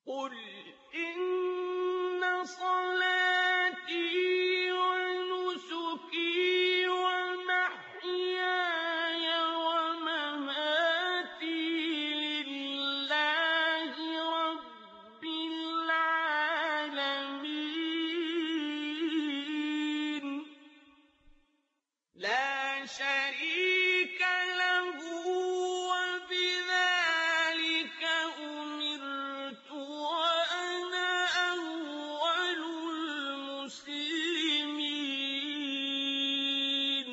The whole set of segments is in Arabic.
قل إن صلاتي ونسكي ومحياي ومماتي لله رب العالمين لا شريك له وبذلك أمرت وأنا أول المسلمين.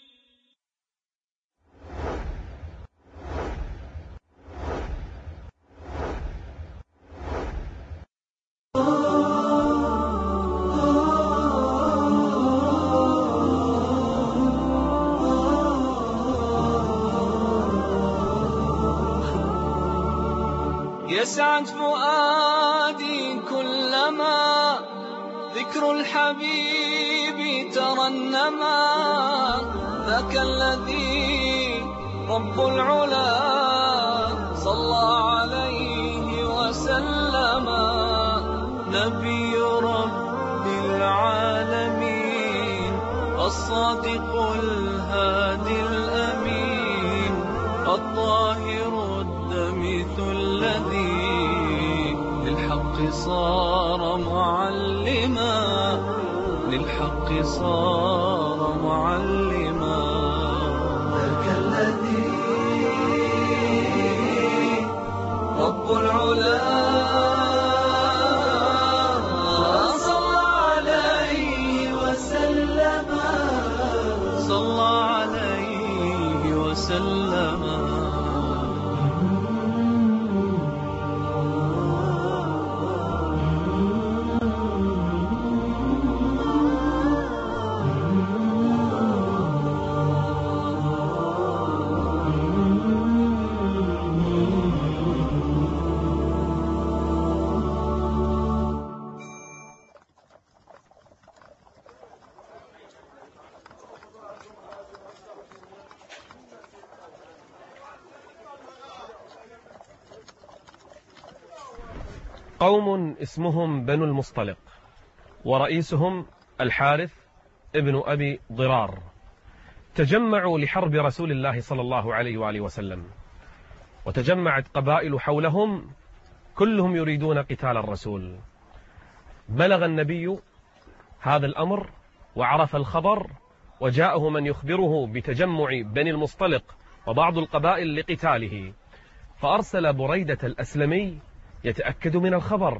يسعد فؤادي كلما ذكر الحبيب ترنما ذاك الذي رب العلا صلى عليه وسلم نبي رب العالمين الصادق الهادي الأمين الطاهر الدمث الذي للحق صار معلما للحق صار معلما ذاك الذي رب العلا صلى عليه وسلم صلى عليه وسلم. قوم اسمهم بنو المصطلق، ورئيسهم الحارث ابن أبي ضرار، تجمعوا لحرب رسول الله صلى الله عليه وآله وسلم، وتجمعت قبائل حولهم كلهم يريدون قتال الرسول. بلغ النبي هذا الأمر وعرف الخبر، وجاءه من يخبره بتجمع بني المصطلق وبعض القبائل لقتاله، فأرسل بريدة الأسلمي يتأكد من الخبر،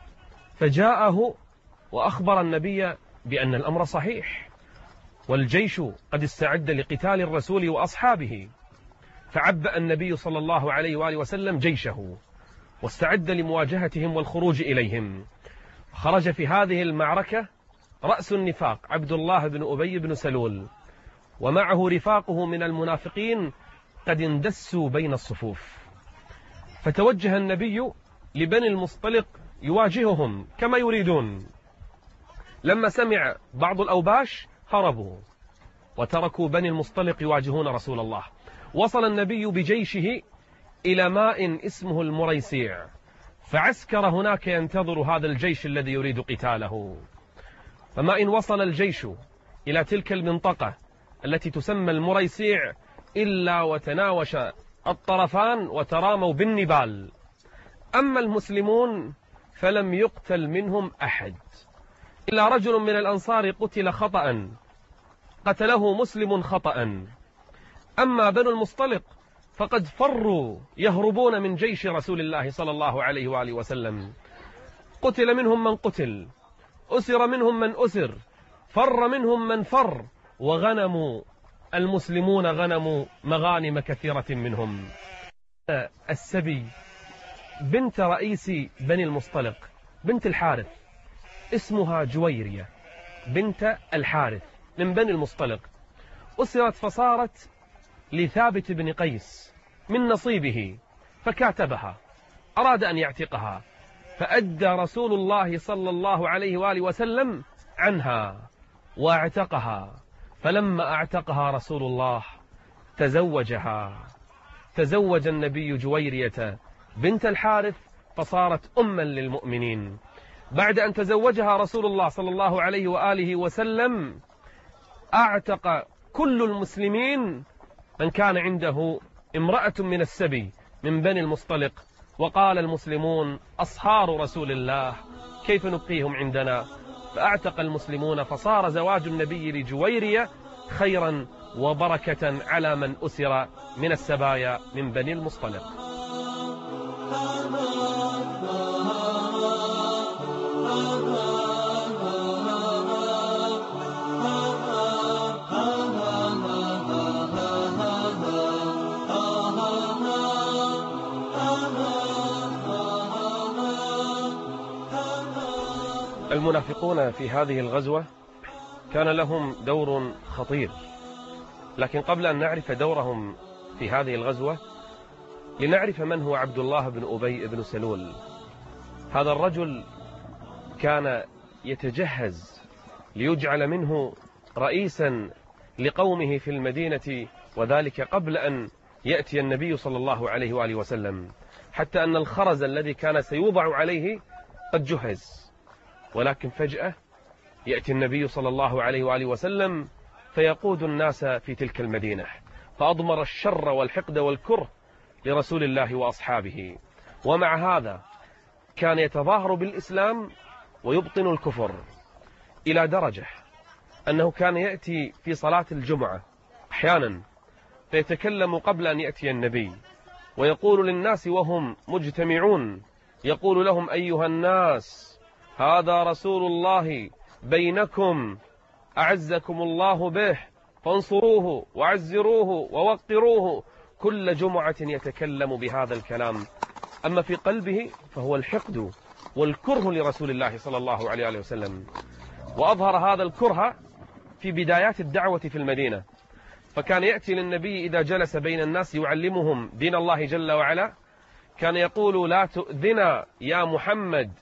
فجاءه وأخبر النبي بأن الأمر صحيح والجيش قد استعد لقتال الرسول وأصحابه. فعبأ النبي صلى الله عليه وآله وسلم جيشه واستعد لمواجهتهم والخروج إليهم. خرج في هذه المعركة رأس النفاق عبد الله بن أبي بن سلول، ومعه رفاقه من المنافقين قد اندسوا بين الصفوف. فتوجه النبي لبني المصطلق يواجههم كما يريدون. لما سمع بعض الأوباش هربوا وتركوا بني المصطلق يواجهون رسول الله. وصل النبي بجيشه إلى ماء اسمه المريسيع، فعسكر هناك ينتظر هذا الجيش الذي يريد قتاله. فما إن وصل الجيش إلى تلك المنطقة التي تسمى المريسيع إلا وتناوش الطرفان وتراموا بالنبال. أما المسلمون فلم يقتل منهم أحد إلا رجل من الأنصار قتل خطأ، قتله مسلم خطأ. أما بنو المصطلق فقد فروا يهربون من جيش رسول الله صلى الله عليه وآله وسلم. قتل منهم من قتل، أسر منهم من أسر، فر منهم من فر، وغنموا المسلمون غنموا مغانم كثيرة منهم. السبي بنت رئيس بني المصطلق بنت الحارث اسمها جويرية بنت الحارث من بني المصطلق، أسرت فصارت لثابت بن قيس من نصيبه، فكاتبها أراد أن يعتقها، فأدى رسول الله صلى الله عليه وآله وسلم عنها واعتقها. فلما اعتقها رسول الله تزوج النبي جويرية بنت الحارث فصارت أما للمؤمنين. بعد أن تزوجها رسول الله صلى الله عليه وآله وسلم أعتق كل المسلمين من كان عنده امرأة من السبي من بني المصطلق، وقال المسلمون أصهار رسول الله كيف نبقيهم عندنا؟ فأعتق المسلمون، فصار زواج النبي لجويرية خيرا وبركة على من أسر من السبايا من بني المصطلق. المنافقون في هذه الغزوة كان لهم دور خطير، لكن قبل أن نعرف دورهم في هذه الغزوة لنعرف من هو عبد الله بن أبي بن سلول. هذا الرجل كان يتجهز ليجعل منه رئيسا لقومه في المدينة، وذلك قبل أن يأتي النبي صلى الله عليه وآله وسلم، حتى أن الخرز الذي كان سيوضع عليه قد جهز. ولكن فجأة يأتي النبي صلى الله عليه وآله وسلم فيقود الناس في تلك المدينة، فأضمر الشر والحقد والكره لرسول الله وأصحابه. ومع هذا كان يتظاهر بالإسلام ويبطن الكفر، إلى درجة أنه كان يأتي في صلاة الجمعة أحيانا فيتكلم قبل أن يأتي النبي، ويقول للناس وهم مجتمعون، يقول لهم أيها الناس هذا رسول الله بينكم أعزكم الله به، فانصروه وعزروه ووقروه. كل جمعة يتكلم بهذا الكلام، أما في قلبه فهو الحقد والكره لرسول الله صلى الله عليه وسلم. وأظهر هذا الكره في بدايات الدعوة في المدينة، فكان يأتي للنبي إذا جلس بين الناس يعلمهم دين الله جل وعلا، كان يقول لا تؤذنا يا محمد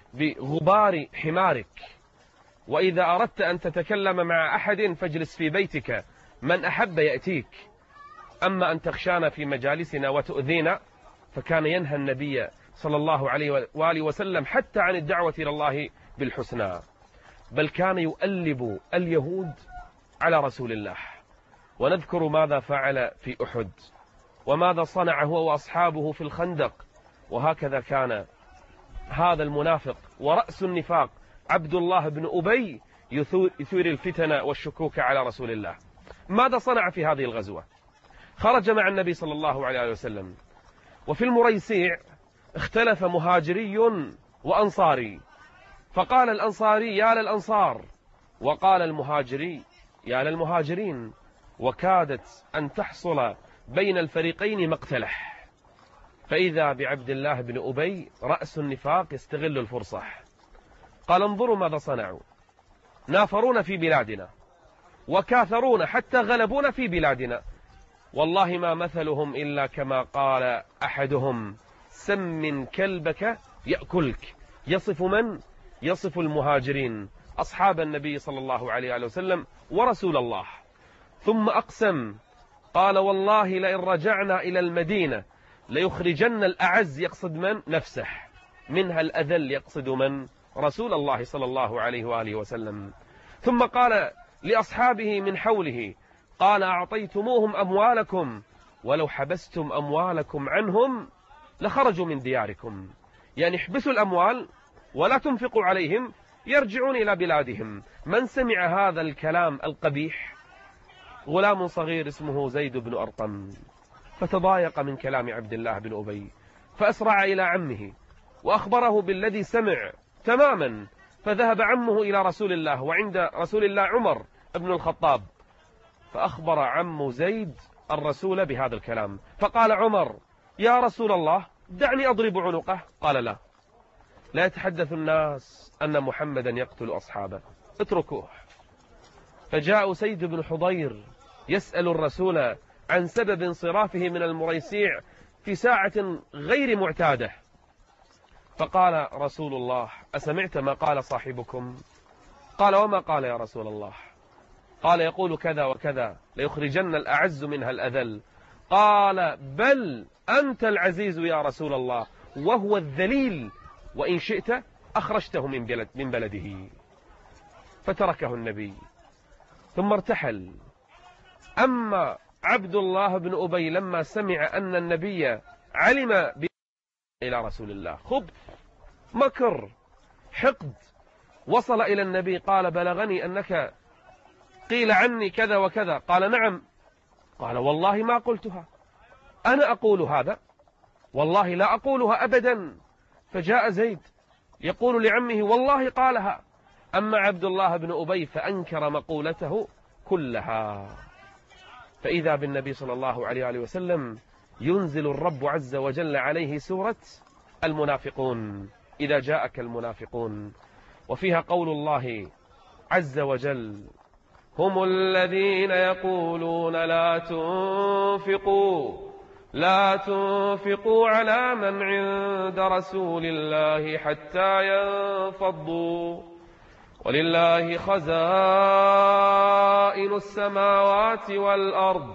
بغبار حمارك، وإذا أردت أن تتكلم مع أحد فاجلس في بيتك، من أحب يأتيك، أما أن تخشانا في مجالسنا وتؤذينا. فكان ينهى النبي صلى الله عليه وآله وسلم حتى عن الدعوة إلى الله بالحسنى، بل كان يؤلب اليهود على رسول الله. ونذكر ماذا فعل في أحد، وماذا صنع هو وأصحابه في الخندق. وهكذا كان هذا المنافق ورأس النفاق عبد الله بن أبي يثير الفتن والشكوك على رسول الله. ماذا صنع في هذه الغزوة؟ خرج مع النبي صلى الله عليه وسلم، وفي المريسيع اختلف مهاجري وأنصاري، فقال الأنصاري يا للأنصار، وقال المهاجري يا للمهاجرين، وكادت أن تحصل بين الفريقين مقتله. فإذا بعبد الله بن أبي رأس النفاق يستغل الفرصة، قال انظروا ماذا صنعوا، نافرونا في بلادنا وكاثرونا حتى غلبونا في بلادنا، والله ما مثلهم إلا كما قال أحدهم سم كلبك يأكلك. يصف من؟ يصف المهاجرين أصحاب النبي صلى الله عليه وسلم ورسول الله. ثم أقسم قال والله لئن رجعنا إلى المدينة ليخرجن الأعز، يقصد من؟ نفسه، منها الأذل، يقصد من؟ رسول الله صلى الله عليه وآله وسلم. ثم قال لأصحابه من حوله، قال أعطيتموهم أموالكم ولو حبستم أموالكم عنهم لخرجوا من دياركم، يعني احبسوا الأموال ولا تنفقوا عليهم يرجعون إلى بلادهم. من سمع هذا الكلام القبيح؟ غلام صغير اسمه زيد بن أرقم، فتضايق من كلام عبد الله بن أبي، فأسرع إلى عمه وأخبره بالذي سمع تماما. فذهب عمه إلى رسول الله، وعند رسول الله عمر بن الخطاب، فأخبر عم زيد الرسول بهذا الكلام. فقال عمر يا رسول الله دعني أضرب عنقه. قال لا يتحدث الناس أن محمدا يقتل أصحابه، اتركوه. فجاء سيد بن حضير يسأل الرسول عن سبب انصرافه من المريسيع في ساعة غير معتادة، فقال رسول الله أسمعت ما قال صاحبكم؟ قال وما قال يا رسول الله؟ قال يقول كذا وكذا ليخرجن الأعز منها الأذل. قال بل أنت العزيز يا رسول الله، وهو الذليل، وإن شئت أخرجته من بلده. فتركه النبي ثم ارتحل. أما عبد الله بن أبي لما سمع أن النبي علم إلى رسول الله، خبث، مكر، حقد، وصل إلى النبي قال: بلغني أنك قيل عني كذا وكذا. قال: نعم. قال: والله ما قلتها، أنا أقول هذا، والله لا أقولها أبدا. فجاء زيد يقول لعمه: والله قالها. أما عبد الله بن أبي فأنكر مقولته كلها. فإذا بالنبي صلى الله عليه وسلم ينزل الرب عز وجل عليه سورة المنافقون، إذا جاءك المنافقون، وفيها قول الله عز وجل: هم الذين يقولون لا تنفقوا على من عند رسول الله حتى ينفضوا، ولله خزائن السماوات والأرض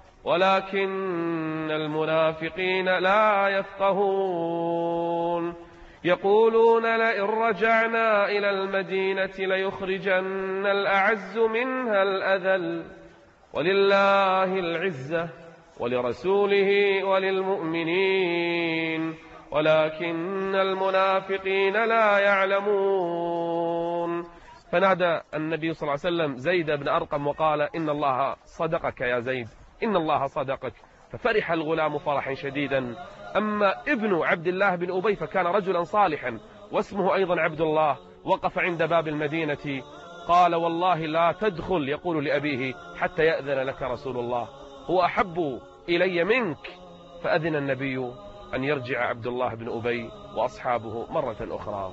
ولكن المنافقين لا يفقهون. يقولون لئن رجعنا إلى المدينة ليخرجن الأعز منها الأذل، ولله العزة ولرسوله وللمؤمنين ولكن المنافقين لا يعلمون. فنادى النبي صلى الله عليه وسلم زيد بن أرقم وقال: إن الله صدقك يا زيد، إن الله صدقك. ففرح الغلام فرحا شديدا. أما ابن عبد الله بن أبي فكان رجلا صالحا واسمه أيضا عبد الله، وقف عند باب المدينة قال: والله لا تدخل، يقول لأبيه، حتى يأذن لك رسول الله، هو أحب إلي منك. فأذن النبي أن يرجع عبد الله بن أبي وأصحابه مرة أخرى.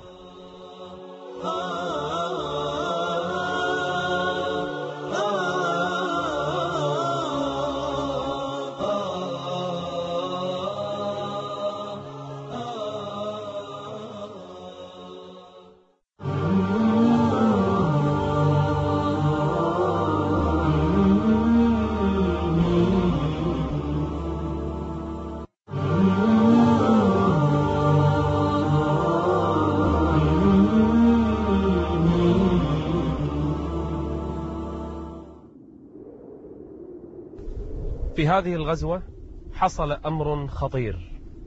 في هذه الغزوة حصل أمر خطير،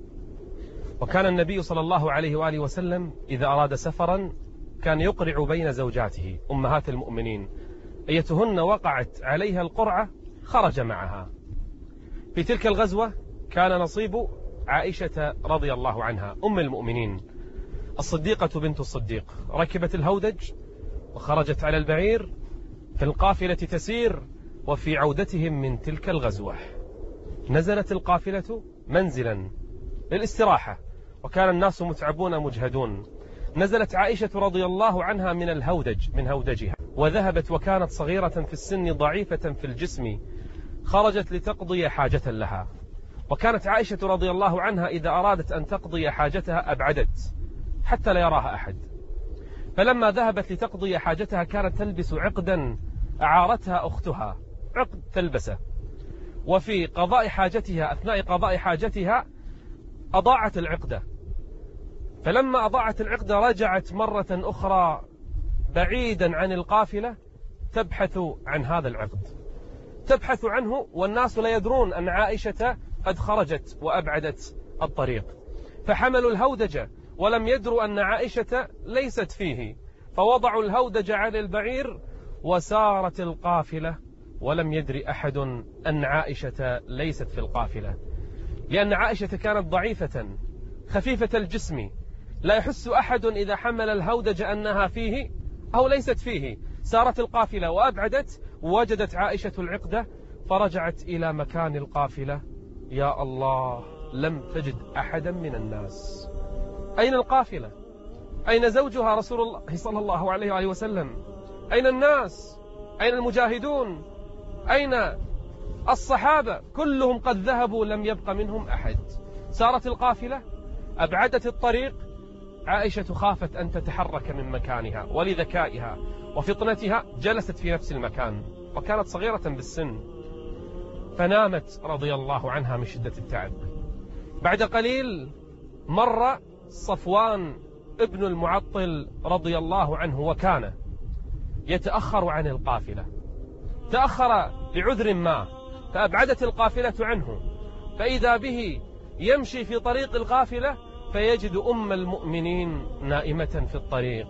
وكان النبي صلى الله عليه وآله وسلم إذا أراد سفرا كان يقرع بين زوجاته أمهات المؤمنين، أيتهن وقعت عليها القرعة خرج معها. في تلك الغزوة كان نصيب عائشة رضي الله عنها أم المؤمنين الصديقة بنت الصديق، ركبت الهودج وخرجت على البعير في القافلة تسير. وفي عودتهم من تلك الغزوة نزلت القافلة منزلا للاستراحة، وكان الناس متعبون مجهدون. نزلت عائشة رضي الله عنها من الهودج من هودجها، وذهبت وكانت صغيرة في السن ضعيفة في الجسم، خرجت لتقضي حاجة لها. وكانت عائشة رضي الله عنها إذا أرادت أن تقضي حاجتها أبعدت حتى لا يراها أحد. فلما ذهبت لتقضي حاجتها كانت تلبس عقدا أعارتها أختها، عقد تلبسه، وفي قضاء حاجتها أثناء قضاء حاجتها أضاعت العقدة. فلما أضاعت العقدة رجعت مرة أخرى بعيدا عن القافلة تبحث عن هذا العقد، تبحث عنه، والناس لا يدرون أن عائشة قد خرجت وأبعدت الطريق. فحملوا الهودج ولم يدروا أن عائشة ليست فيه، فوضعوا الهودج على البعير وسارت القافلة، ولم يدري أحد أن عائشة ليست في القافلة، لأن عائشة كانت ضعيفة خفيفة الجسم، لا يحس أحد إذا حمل الهودج أنها فيه أو ليست فيه. سارت القافلة وأبعدت، ووجدت عائشة العقدة فرجعت إلى مكان القافلة. يا الله، لم تجد أحدا من الناس. أين القافلة؟ أين زوجها رسول الله صلى الله عليه وآله وسلم؟ أين الناس؟ أين المجاهدون؟ أين الصحابة؟ كلهم قد ذهبوا، لم يبق منهم أحد. سارت القافلة، أبعدت الطريق. عائشة خافت أن تتحرك من مكانها، ولذكائها وفطنتها جلست في نفس المكان، وكانت صغيرة بالسن، فنامت رضي الله عنها من شدة التعب. بعد قليل مر صفوان ابن المعطل رضي الله عنه وكان يتأخر عن القافلة، تأخر لعذر ما فأبعدت القافلة عنه، فإذا به يمشي في طريق القافلة فيجد أم المؤمنين نائمة في الطريق.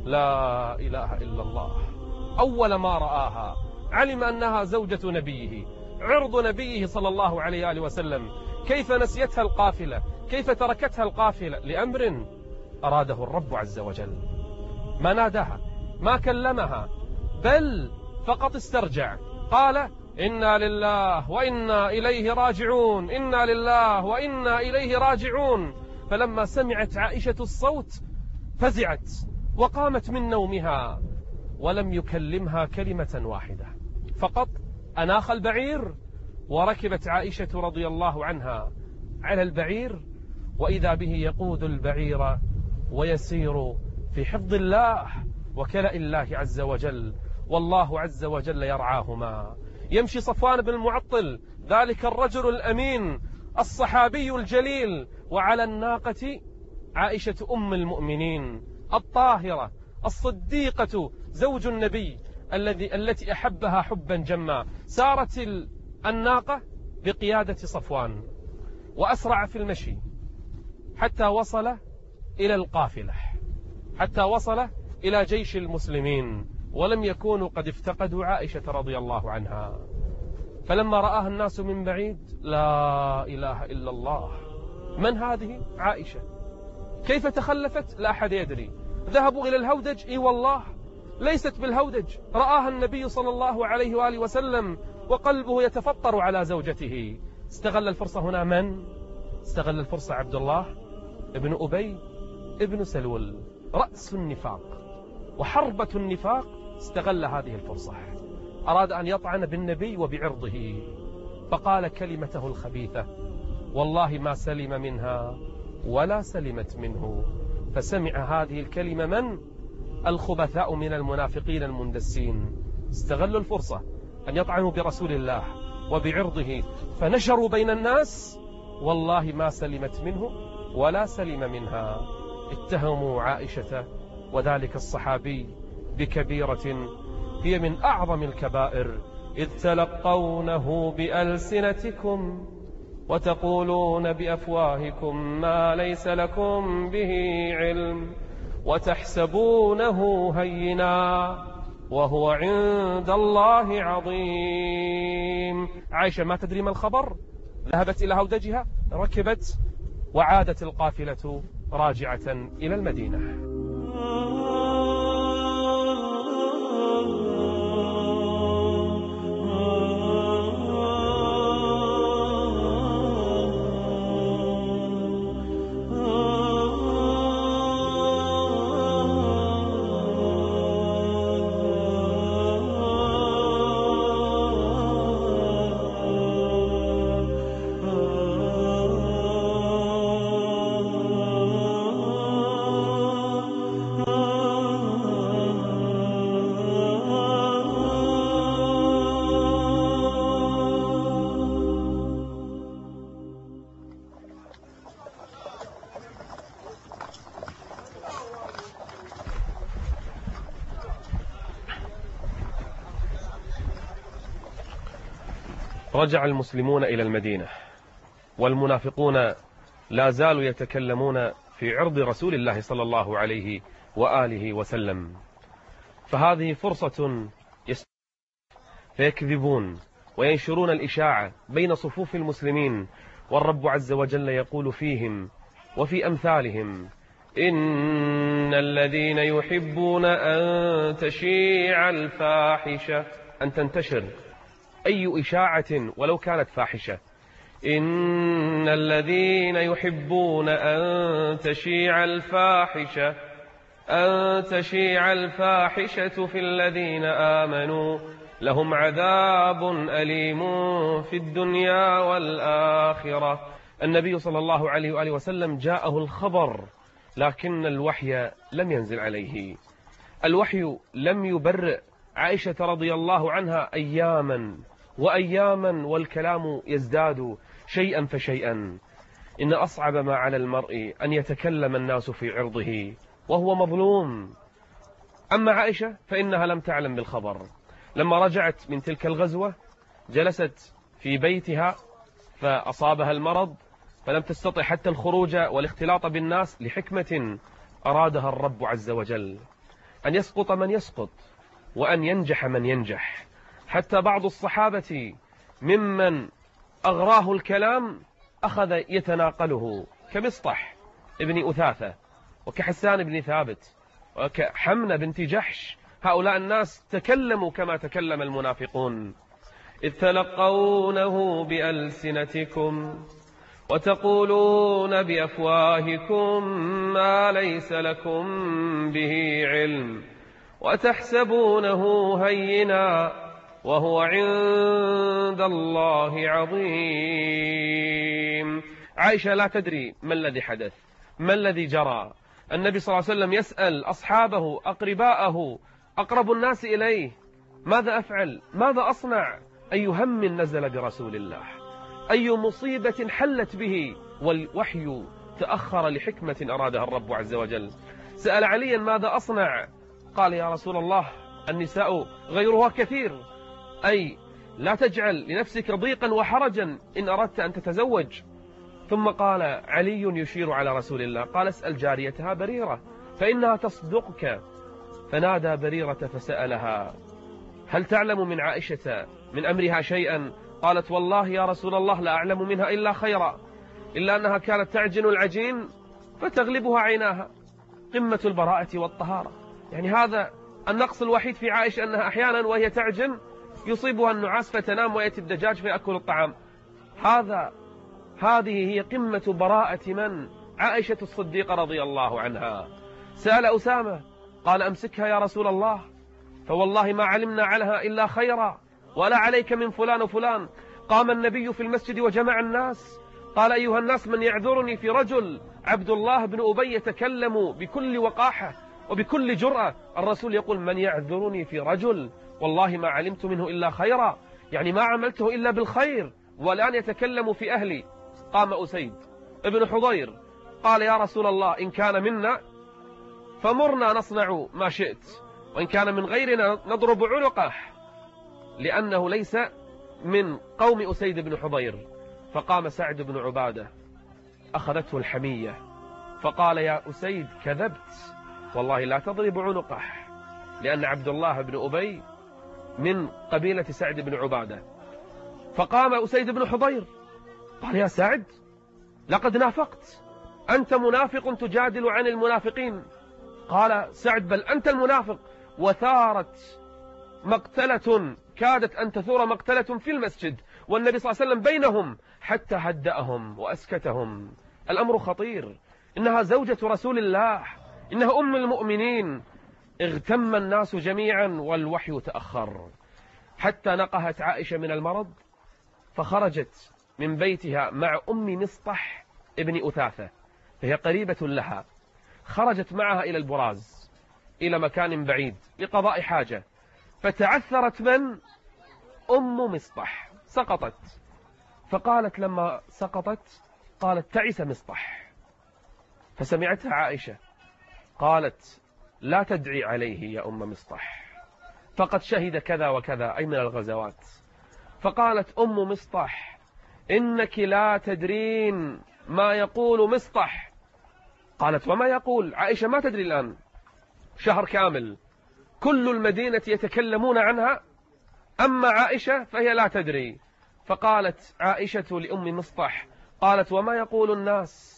لا إله إلا الله. أول ما رآها علم أنها زوجة نبيه، عرض نبيه صلى الله عليه وآله وسلم. كيف نسيتها القافلة؟ كيف تركتها القافلة؟ لأمر أراده الرب عز وجل. ما ناداها، ما كلمها، بل فقط استرجع، قال إنا لله وإنا إليه راجعون، إنا لله وإنا إليه راجعون. فلما سمعت عائشة الصوت فزعت وقامت من نومها ولم يكلمها كلمة واحدة، فقط أناخ البعير وركبت عائشة رضي الله عنها على البعير، وإذا به يقود البعير ويسير في حفظ الله وكلاء الله عز وجل، والله عز وجل يرعاهما. يمشي صفوان بن المعطل ذلك الرجل الأمين الصحابي الجليل، وعلى الناقة عائشة أم المؤمنين الطاهرة الصديقة زوج النبي التي أحبها حبا جما. سارت الناقة بقيادة صفوان وأسرع في المشي حتى وصل إلى القافلة، حتى وصل إلى جيش المسلمين، ولم يكونوا قد افتقدوا عائشة رضي الله عنها. فلما رآها الناس من بعيد، لا إله إلا الله، من هذه؟ عائشة. كيف تخلفت؟ لا أحد يدري. ذهبوا إلى الهودج، إي والله ليست بالهودج، رآها النبي صلى الله عليه وآله وسلم وقلبه يتفطر على زوجته. استغل الفرصة هنا من؟ استغل الفرصة عبد الله ابن أبي ابن سلول، رأس النفاق وحربة النفاق. استغل هذه الفرصة، أراد أن يطعن بالنبي وبعرضه، فقال كلمته الخبيثة، والله ما سلم منها ولا سلمت منه. فسمع هذه الكلمة من؟ الخبثاء من المنافقين المندسين. استغلوا الفرصة أن يطعنوا برسول الله وبعرضه، فنشروا بين الناس، والله ما سلمت منه ولا سلم منها. اتهموا عائشة وذلك الصحابي بكبيرة هي من أعظم الكبائر، إذ تلقونه بألسنتكم وتقولون بأفواهكم ما ليس لكم به علم وتحسبونه هينا وهو عند الله عظيم. عائشة ما تدري ما الخبر، ذهبت إلى هودجها، ركبت وعادت القافلة راجعة إلى المدينة. رجع المسلمون إلى المدينة، والمنافقون لا زالوا يتكلمون في عرض رسول الله صلى الله عليه وآله وسلم. فهذه فرصة فيكذبون وينشرون الإشاعة بين صفوف المسلمين، والرب عز وجل يقول فيهم وفي أمثالهم: إن الذين يحبون أن تشيع الفاحشة، أن تنتشر أي إشاعة ولو كانت فاحشة. إن الذين يحبون أن تشيع الفاحشة في الذين آمنوا لهم عذاب أليم في الدنيا والآخرة. النبي صلى الله عليه وآله وسلم جاءه الخبر، لكن الوحي لم ينزل عليه. الوحي لم يبرئ عائشة رضي الله عنها أياما وأياما، والكلام يزداد شيئا فشيئا. إن أصعب ما على المرء أن يتكلم الناس في عرضه وهو مظلوم. أما عائشة فإنها لم تعلم بالخبر. لما رجعت من تلك الغزوة جلست في بيتها فأصابها المرض، فلم تستطع حتى الخروج والاختلاط بالناس لحكمة أرادها الرب عز وجل، أن يسقط من يسقط وأن ينجح من ينجح. حتى بعض الصحابة ممن أغراه الكلام أخذ يتناقله، كمصطح ابن أثاثة وكحسان بن ثابت وكحمنة بنت جحش. هؤلاء الناس تكلموا كما تكلم المنافقون. إذ تلقونه بألسنتكم وتقولون بأفواهكم ما ليس لكم به علم وتحسبونه هينا وهو عند الله عظيم. عائشة لا تدري ما الذي حدث، ما الذي جرى. النبي صلى الله عليه وسلم يسأل أصحابه أقرباءه أقرب الناس إليه: ماذا أفعل؟ ماذا أصنع؟ أي هم نزل برسول الله، أي مصيبة حلت به، والوحي تأخر لحكمة أرادها الرب عز وجل. سأل عليا: ماذا أصنع؟ قال: يا رسول الله النساء غيرها كثير، أي لا تجعل لنفسك ضيقا وحرجا إن أردت أن تتزوج. ثم قال علي يشير على رسول الله: قال: اسأل جاريتها بريرة فإنها تصدقك. فنادى بريرة فسألها: هل تعلم من عائشة من أمرها شيئا؟ قالت: والله يا رسول الله لا أعلم منها إلا خيرا، إلا أنها كانت تعجن العجين فتغلبها عيناها. قمة البراءة والطهارة. يعني هذا النقص الوحيد في عائشة، أنها أحيانا وهي تعجن يصيبها النعاس فتنام ويأتي الدجاج فيأكل الطعام. هذه هي قمة براءة من؟ عائشة الصديقة رضي الله عنها. سأل أسامة قال: أمسكها يا رسول الله، فوالله ما علمنا عليها إلا خيرا، ولا عليك من فلان وفلان. قام النبي في المسجد وجمع الناس، قال: أيها الناس من يعذرني في رجل عبد الله بن أبي يتكلم بكل وقاحة وبكل جرأة. الرسول يقول: من يعذرني في رجل والله ما علمت منه إلا خيرا، يعني ما عملته إلا بالخير، والآن يتكلم في أهلي. قام أسيد ابن حضير قال: يا رسول الله إن كان منا فمرنا نصنع ما شئت، وإن كان من غيرنا نضرب عنقه، لأنه ليس من قوم أسيد بن حضير. فقام سعد بن عبادة أخذته الحمية فقال: يا أسيد كذبت، والله لا تضرب عنقه، لأن عبد الله بن أبي من قبيلة سعد بن عبادة. فقام أسيد بن حضير قال: يا سعد لقد نافقت، أنت منافق تجادل عن المنافقين. قال سعد: بل أنت المنافق. وثارت مقتلة، كادت أن تثور مقتلة في المسجد والنبي صلى الله عليه وسلم بينهم، حتى هدأهم وأسكتهم. الأمر خطير، إنها زوجة رسول الله، إنها أم المؤمنين. اغتم الناس جميعا والوحي تأخر، حتى نقهت عائشة من المرض فخرجت من بيتها مع أم مصطح ابن أثاثة، فهي قريبة لها. خرجت معها إلى البراز، إلى مكان بعيد لقضاء حاجة، فتعثرت من؟ أم مصطح، سقطت. فقالت لما سقطت قالت: تعس مصطح. فسمعتها عائشة قالت: لا تدعي عليه يا أم مصطح، فقد شهد كذا وكذا، أي من الغزوات. فقالت أم مصطح: إنك لا تدرين ما يقول مصطح. قالت: وما يقول؟ عائشة ما تدري الآن، شهر كامل كل المدينة يتكلمون عنها، أما عائشة فهي لا تدري. فقالت عائشة لأم مصطح، قالت: وما يقول الناس؟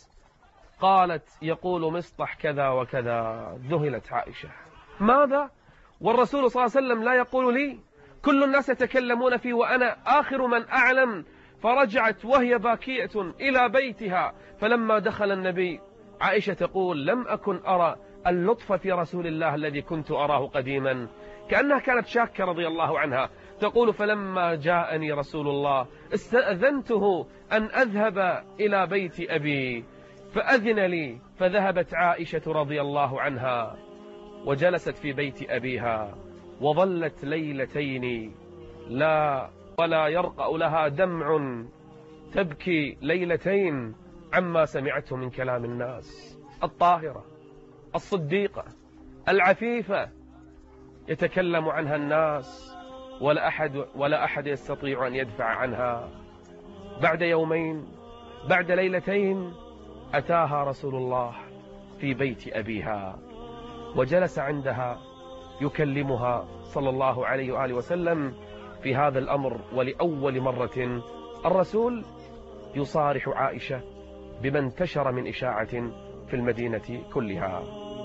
قالت: يقول مصطح كذا وكذا. ذهلت عائشة: ماذا؟ والرسول صلى الله عليه وسلم لا يقول لي؟ كل الناس يتكلمون فيه وأنا آخر من أعلم. فرجعت وهي باكية إلى بيتها. فلما دخل النبي، عائشة تقول: لم أكن أرى اللطف في رسول الله الذي كنت أراه قديما. كأنها كانت شاكة رضي الله عنها. تقول: فلما جاءني رسول الله استأذنته أن أذهب إلى بيت أبي فأذن لي، فذهبت عائشة رضي الله عنها وجلست في بيت أبيها، وظلت ليلتين ولا يرقأ لها دمع، تبكي ليلتين عما سمعته من كلام الناس. الطاهرة الصديقة العفيفة يتكلم عنها الناس ولا أحد يستطيع أن يدفع عنها. بعد يومين بعد ليلتين أتاها رسول الله في بيت أبيها وجلس عندها يكلمها صلى الله عليه وآله وسلم في هذا الأمر. ولأول مرة الرسول يصارح عائشة بما انتشر من إشاعة في المدينة كلها.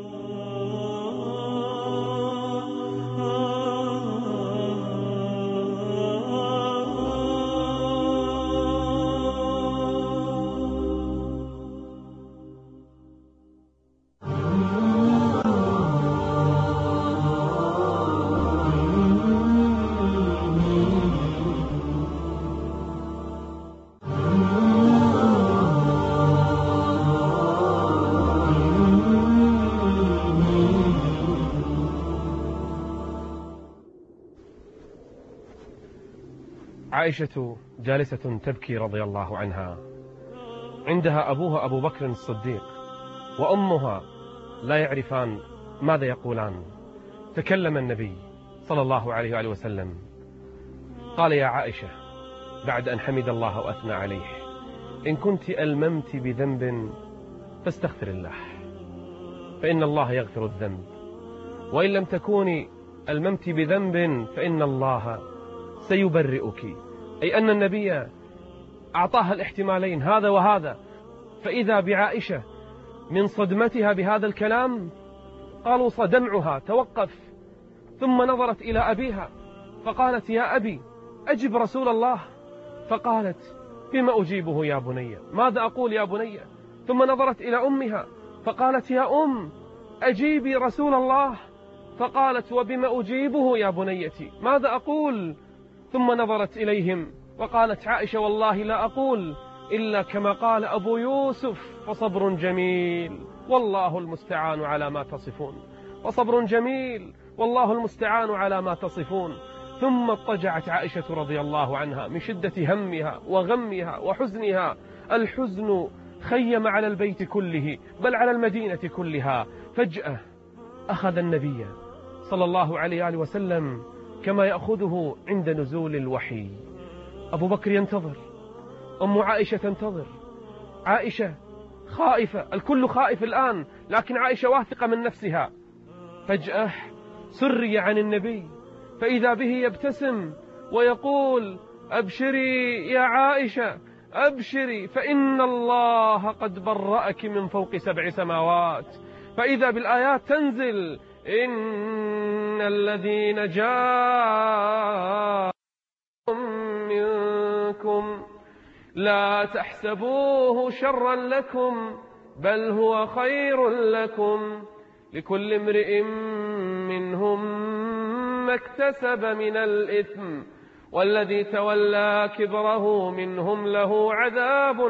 عائشة جالسة تبكي رضي الله عنها، عندها أبوها أبو بكر الصديق وأمها لا يعرفان ماذا يقولان. تكلم النبي صلى الله عليه وآله وسلم قال: يا عائشة، بعد أن حمد الله وأثنى عليه: إن كنت ألممت بذنب فاستغفر الله، فإن الله يغفر الذنب، وإن لم تكوني ألممت بذنب فإن الله سيبرئك. أي أن النبي أعطاها الاحتمالين هذا وهذا. فإذا بعائشة من صدمتها بهذا الكلام قالوا صدمعها توقف، ثم نظرت إلى أبيها فقالت: يا أبي أجب رسول الله. فقالت: بما أجيبه يا بني؟ ماذا أقول يا بني؟ ثم نظرت إلى أمها فقالت: يا أم أجيبي رسول الله. فقالت: وبما أجيبه يا بنيتي؟ ماذا أقول؟ ثم نظرت إليهم وقالت عائشة: والله لا أقول إلا كما قال أبو يوسف، فصبر جميل والله المستعان على ما تصفون. وصبر جميل والله المستعان على ما تصفون. ثم اضطجعت عائشة رضي الله عنها من شدة همها وغمها وحزنها. الحزن خيم على البيت كله بل على المدينة كلها. فجأة أخذ النبي صلى الله عليه وآله وسلم كما يأخذه عند نزول الوحي. أبو بكر ينتظر، أم عائشة تنتظر. عائشة خائفة، الكل خائف الآن، لكن عائشة واثقة من نفسها. فجأة سري عن النبي فإذا به يبتسم ويقول: أبشري يا عائشة، أبشري، فإن الله قد برأك من فوق 7 سماوات. فإذا بالآيات تنزل: إن الذين جاءوا منكم لا تحسبوه شرا لكم بل هو خير لكم، لكل امرئ منهم ما اكتسب من الإثم، والذي تولى كبره منهم له عذاب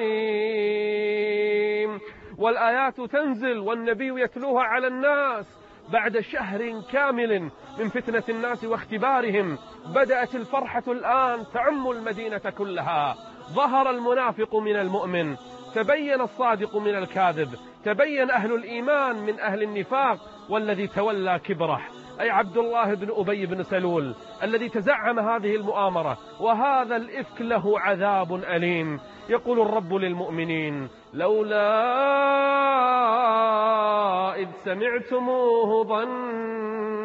عظيم. والآيات تنزل والنبي يتلوها على الناس بعد شهر كامل من فتنة الناس واختبارهم. بدأت الفرحة الآن تعم المدينة كلها. ظهر المنافق من المؤمن، تبين الصادق من الكاذب، تبين أهل الإيمان من أهل النفاق. والذي تولى كبره أي عبد الله بن أبي بن سلول الذي تزعم هذه المؤامرة وهذا الإفك له عذاب أليم. يقول الرب للمؤمنين: لولا إذ سمعتموه ظن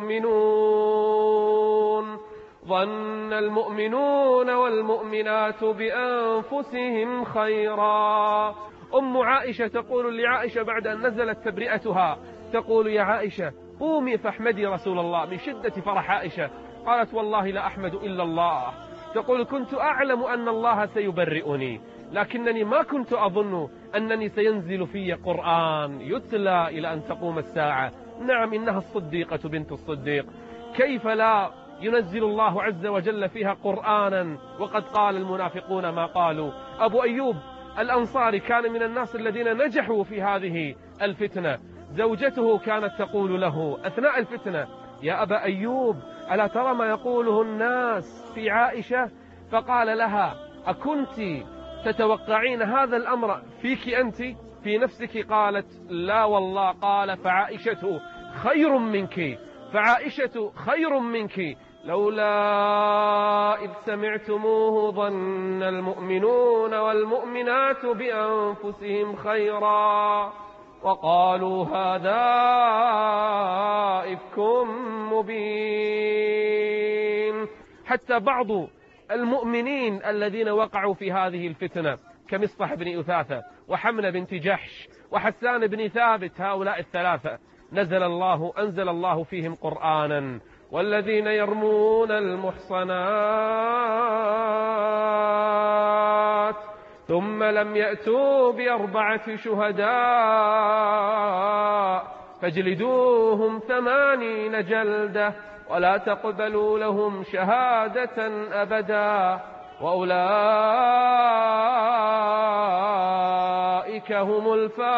المؤمنون والمؤمنات بأنفسهم خيرا. أم عائشة تقول لعائشة بعد أن نزلت تبرئتها، تقول: يا عائشة قومي فاحمدي رسول الله. من شدة فرح عائشة قالت: والله لا أحمد إلا الله. تقول: كنت أعلم أن الله سيبرئني، لكنني ما كنت أظن أنني سينزل في قرآن يتلى إلى أن تقوم الساعة. نعم، إنها الصديقة بنت الصديق، كيف لا ينزل الله عز وجل فيها قرآنا وقد قال المنافقون ما قالوا. أبو أيوب الأنصاري كان من الناس الذين نجحوا في هذه الفتنة. زوجته كانت تقول له أثناء الفتنة: يا أبا أيوب، ألا ترى ما يقوله الناس في عائشة؟ فقال لها: أكنت تتوقعين هذا الأمر فيك أنت في نفسك؟ قالت لا والله. قال فعائشة خير منك، فعائشة خير منك، لولا إذ سمعتموه ظن المؤمنون والمؤمنات بأنفسهم خيرا وقالوا هذا إفك مبين. حتى بعض المؤمنين الذين وقعوا في هذه الفتنة كمصطح بن أثاثة وحمنة بنت جحش وحسان بن ثابت، هؤلاء الثلاثة أنزل الله فيهم قرآنا: والذين يرمون المحصنات ثم لم يأتوا ب4 شهداء فاجلدوهم 80 جلدة ولا تقبلوا لهم شهادة أبدا وأولئك هم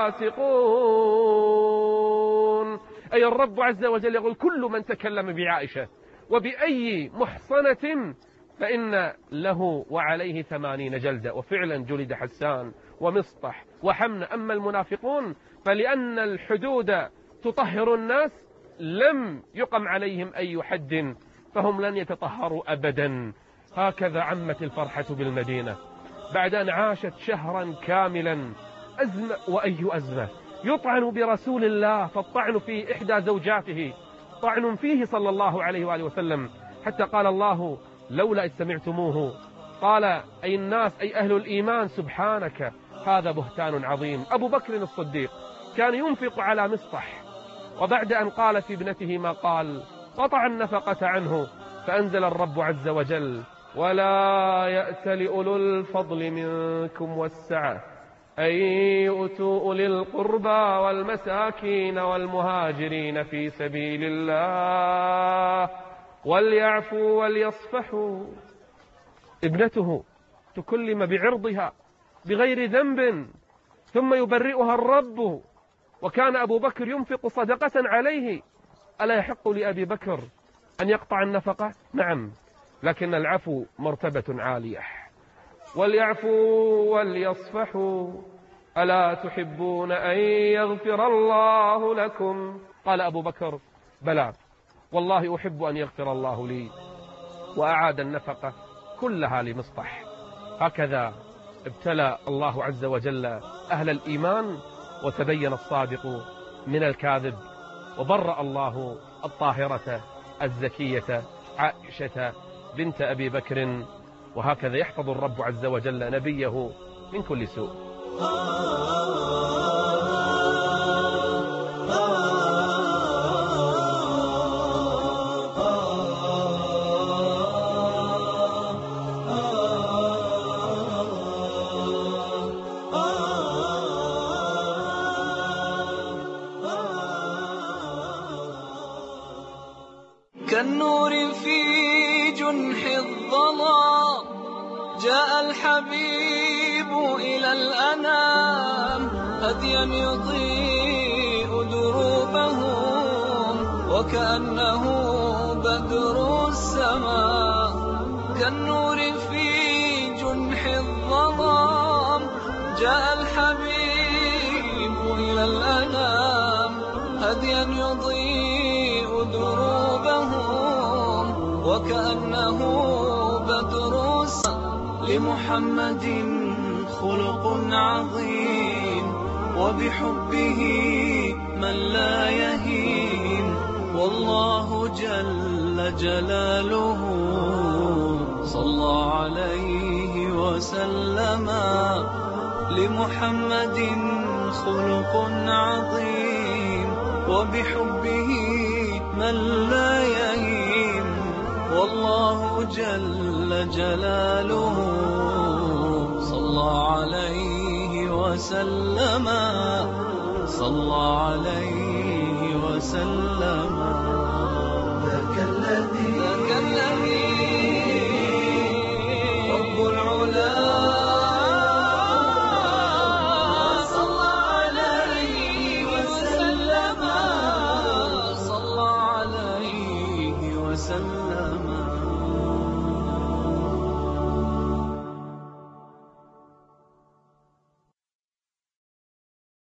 الفاسقون. أي الرب عز وجل يقول كل من تكلم بعائشة وبأي محصنة فإن له وعليه 80 جلدة. وفعلا جلد حسان ومصطح وحمن. أما المنافقون فلأن الحدود تطهر الناس لم يقم عليهم أي حد فهم لن يتطهروا أبدا. هكذا عمت الفرحة بالمدينة بعد أن عاشت شهرا كاملا. أزمة وأي أزمة، يطعن برسول الله، فالطعن في إحدى زوجاته طعن فيه صلى الله عليه وآله وسلم، حتى قال الله لولا إذ سمعتموه، قال أي الناس أي أهل الإيمان سبحانك هذا بهتان عظيم. أبو بكر الصديق كان ينفق على مصطح، وبعد أن قال في ابنته ما قال قطع النفقة عنه، فأنزل الرب عز وجل ولا يأتل أولو الفضل منكم والسعة أن يؤتوا أولي القربى والمساكين والمهاجرين في سبيل الله وليعفوا وليصفحوا. ابنته تكلم بعرضها بغير ذنب ثم يبرئها الرب، وكان أبو بكر ينفق صدقة عليه. ألا يحق لأبي بكر أن يقطع النفقة؟ نعم، لكن العفو مرتبة عالية. وليعفوا وليصفحوا ألا تحبون أن يغفر الله لكم؟ قال أبو بكر بلى والله أحب أن يغفر الله لي، وأعاد النفقة كلها لمصطح. هكذا ابتلى الله عز وجل أهل الإيمان وتبين الصادق من الكاذب، وبرأ الله الطاهرة الزكية عائشة بنت أبي بكر. وهكذا يحفظ الرب عز وجل نبيه من كل سوء. كالنور في جنح الظلام جاء الحبيب إلى الأنام، هديا يضيء دروبهم وكأنه بدر السماء. كالنور في جنح الظلام جاء الحبيب إلى الأنام، هديا يضيء دروبهم وكأنه بدر السماء. لمحمد خلق عظيم وبحبه من لا يهين، والله جل جلاله صلى عليه وسلم. لمحمد خلق عظيم وبحبه من لا يهين، والله جل جلاله صلى عليه وسلم، صلى عليه وسلم. ذاك الذي رب العلا